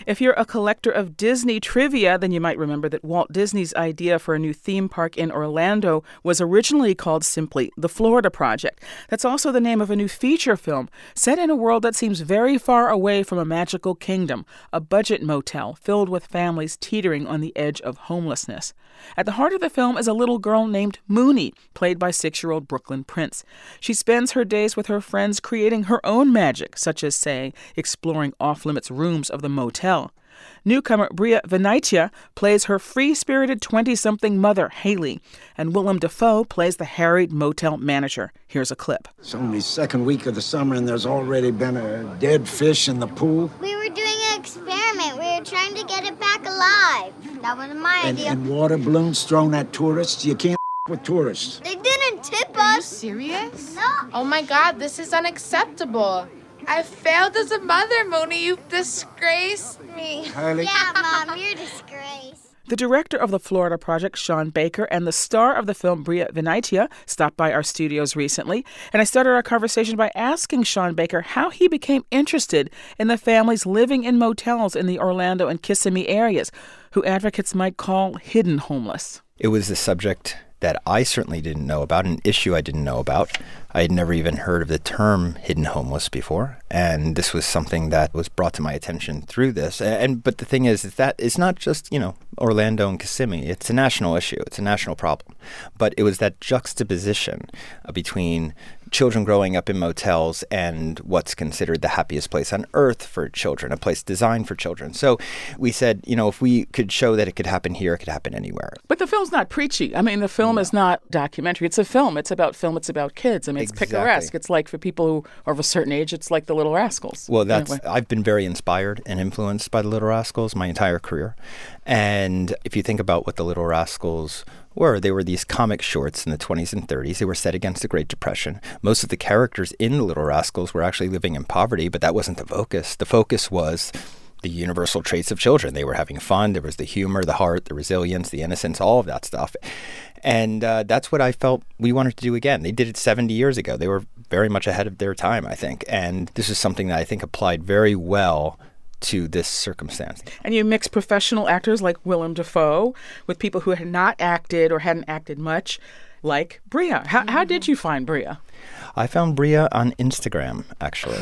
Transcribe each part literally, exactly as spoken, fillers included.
If you're a collector of Disney trivia, then you might remember that Walt Disney's idea for a new theme park in Orlando was originally called simply The Florida Project. That's also the name of a new feature film set in a world that seems very far away from a magical kingdom, a budget motel filled with families teetering on the edge of homelessness. At the heart of the film is a little girl named Mooney, played by six-year-old Brooklyn Prince. She spends her days with her friends creating her own magic, such as, say, exploring off-limits rooms of the motel. Newcomer Bria Vanaitya plays her free-spirited twenty-something mother, Haley, and Willem Dafoe plays the harried motel manager. Here's a clip. It's only second week of the summer and there's already been a dead fish in the pool. We were doing an experiment. We were trying to get it back alive. That wasn't my And, idea. and water balloons thrown at tourists. You can't with tourists. They didn't tip Are you us. serious? No. Oh my God, this is unacceptable. I failed as a mother, Mooney. You've disgraced me. Harley? Yeah, Mom, you're a disgrace. The director of the Florida Project, Sean Baker, and the star of the film, Bria Vanaitya, stopped by our studios recently, and I started our conversation by asking Sean Baker how he became interested in the families living in motels in the Orlando and Kissimmee areas, who advocates might call hidden homeless. It was a subject that I certainly didn't know about, an issue I didn't know about. I had never even heard of the term hidden homeless before, and this was something that was brought to my attention through this. And but the thing is, is that it's not just, you know, Orlando and Kissimmee. It's a national issue. It's a national problem. But it was that juxtaposition uh, between children growing up in motels and what's considered the happiest place on earth for children, a place designed for children. So we said, you know, if we could show that it could happen here, it could happen anywhere. But the film's not preachy. I mean, the film no. is not documentary. It's a film. It's about film. It's about kids. I mean, it's exactly. picaresque. It's like for people who are of a certain age, it's like The Little Rascals. Well, that's anyway. I've been very inspired and influenced by The Little Rascals my entire career. And if you think about what The Little Rascals were, they were these comic shorts in the twenties and thirties. They were set against the Great Depression. Most of the characters in The Little Rascals were actually living in poverty, but that wasn't the focus. The focus was the universal traits of children. They were having fun. There was the humor, the heart, the resilience, the innocence, all of that stuff. And uh, that's what I felt we wanted to do again. They did it seventy years ago. They were very much ahead of their time, I think. And this is something that I think applied very well to this circumstance. And you mix professional actors like Willem Dafoe with people who had not acted or hadn't acted much, like Bria. How, how did you find Bria? I found Bria on Instagram, actually.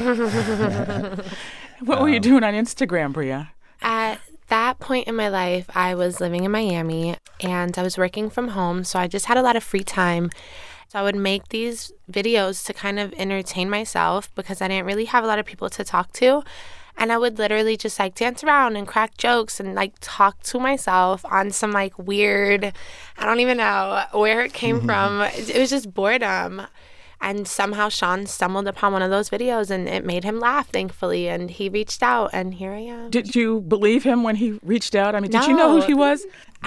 What um, were you doing on Instagram, Bria? At that point in my life, I was living in Miami and I was working from home, so I just had a lot of free time. So I would make these videos to kind of entertain myself because I didn't really have a lot of people to talk to. And I would literally just like dance around and crack jokes and like talk to myself on some like weird, I don't even know where it came from. It was just boredom. And somehow Sean stumbled upon one of those videos and it made him laugh, thankfully. And he reached out and here I am. Did you believe him when he reached out? I mean, did no, you know who he was?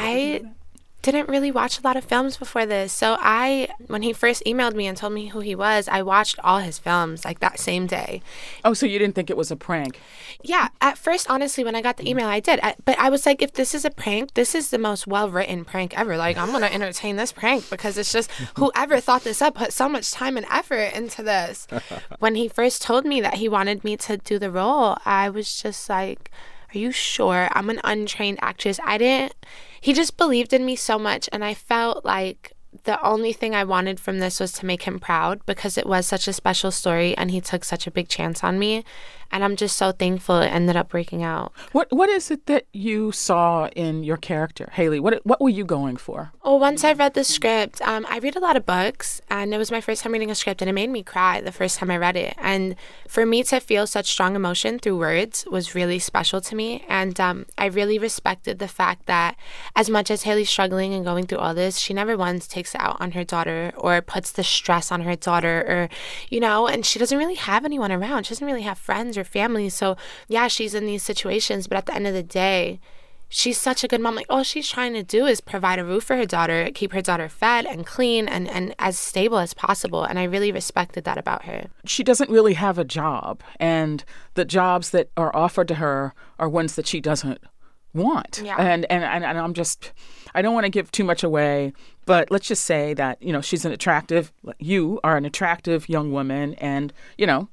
I didn't really watch a lot of films before this. So I, when he first emailed me and told me who he was, I watched all his films like that same day. Oh, so you didn't think it was a prank? Yeah. At first, honestly, when I got the email, I did. I, but I was like, if this is a prank, this is the most well-written prank ever. Like, I'm going to entertain this prank because it's just whoever thought this up put so much time and effort into this. When he first told me that he wanted me to do the role, I was just like, are you sure? I'm an untrained actress. I didn't... He just believed in me so much, and I felt like the only thing I wanted from this was to make him proud because it was such a special story, and he took such a big chance on me. And I'm just so thankful it ended up breaking out. What What is it that you saw in your character, Haley? What What were you going for? Well, once I read the script, um, I read a lot of books, and it was my first time reading a script, and it made me cry the first time I read it. And for me to feel such strong emotion through words was really special to me. And um, I really respected the fact that as much as Haley's struggling and going through all this, she never once takes it out on her daughter or puts the stress on her daughter or, you know, and she doesn't really have anyone around. She doesn't really have friends or family. So yeah, she's in these situations, but at the end of the day, she's such a good mom. Like, all she's trying to do is provide a roof for her daughter, keep her daughter fed and clean and, and as stable as possible. And I really respected that about her. She doesn't really have a job, and the jobs that are offered to her are ones that she doesn't want. Yeah. And, and, and, and I'm just, I don't want to give too much away, but let's just say that, you know, she's an attractive, you are an attractive young woman, and, you know,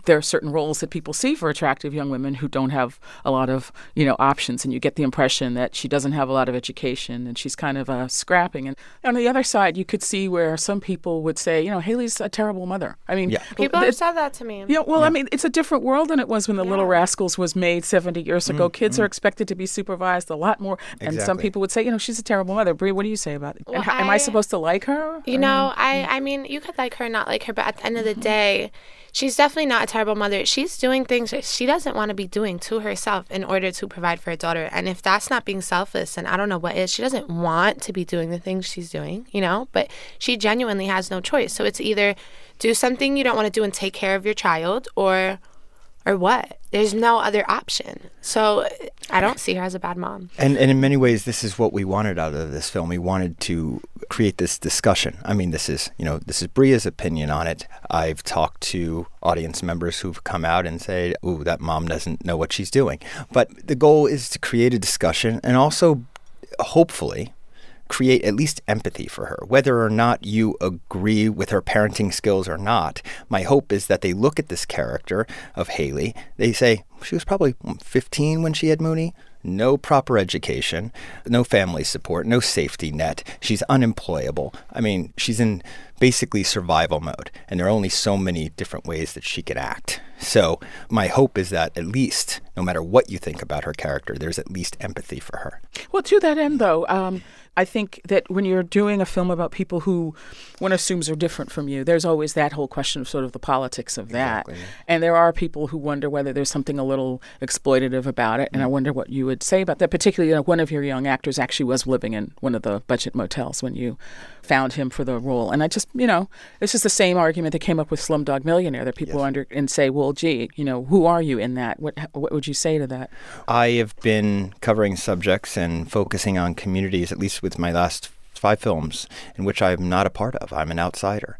there are certain roles that people see for attractive young women who don't have a lot of, you know, options, and you get the impression that she doesn't have a lot of education and she's kind of uh, scrapping. And on the other side, you could see where some people would say, you know, Haley's a terrible mother. I mean, yeah. people have said that to me. Yeah, well, yeah. I mean, it's a different world than it was when The Yeah. Little Rascals was made seventy years ago. Mm, Kids mm. are expected to be supervised a lot more, and Exactly. some people would say, you know, she's a terrible mother. Brie, what do you say about it? Well, and how, am I I- supposed to like her? You know, I, I mean, you could like her, not like her, but at the end of the day, she's definitely not a terrible mother. She's doing things that she doesn't want to be doing to herself in order to provide for her daughter. And if that's not being selfless, then I don't know what is. She doesn't want to be doing the things she's doing, you know, but she genuinely has no choice. So it's either do something you don't want to do and take care of your child, or or what? There's no other option. So I don't see her as a bad mom. And, and in many ways, this is what we wanted out of this film. We wanted to create this discussion. I mean, this is, you know, this is Bria's opinion on it. I've talked to audience members who've come out and said, ooh, that mom doesn't know what she's doing. But the goal is to create a discussion and also, hopefully, create at least empathy for her. Whether or not you agree with her parenting skills or not, my hope is that they look at this character of Haley, they say, she was probably fifteen when she had Mooney, no proper education, no family support, no safety net. She's unemployable. I mean, she's in basically survival mode, and there are only so many different ways that she can act. So my hope is that at least, no matter what you think about her character, there's at least empathy for her. Well, to that end, though, um, I think that when you're doing a film about people who one assumes are different from you, there's always that whole question of sort of the politics of that. Exactly. And there are people who wonder whether there's something a little exploitative about it. And I wonder what you would say about that. Particularly, you know, one of your young actors actually was living in one of the budget motels when you found him for the role. And I just, you know, it's just the same argument that came up with Slumdog Millionaire, that people Yes. wonder and say, well, gee, you know, who are you in that? What what would you say to that? I have been covering subjects and focusing on communities, at least with my last five films, in which I'm not a part of. I'm an outsider.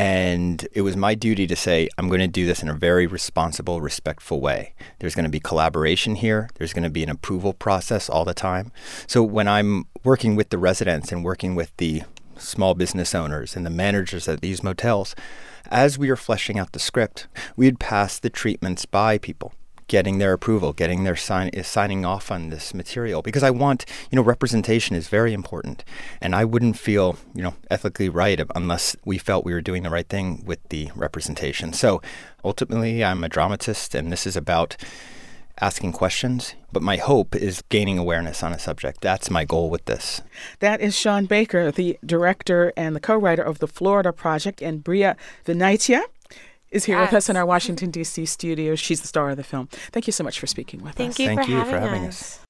And it was my duty to say, I'm going to do this in a very responsible, respectful way. There's going to be collaboration here. There's going to be an approval process all the time. So when I'm working with the residents and working with the small business owners and the managers at these motels, as we are fleshing out the script, we'd pass the treatments by people, getting their approval, getting their sign is signing off on this material, because I want, you know, representation is very important, and I wouldn't feel, you know, ethically right unless we felt we were doing the right thing with the representation. So ultimately, I'm a dramatist, and this is about asking questions, but my hope is gaining awareness on a subject. That's my goal with this. That is Sean Baker, the director and the co-writer of The Florida Project, and Bria Venaitia is here Yes. with us in our Washington, D C studio. She's the star of the film. Thank you so much for speaking with Thank us. you, Thank for, you having for having us. us.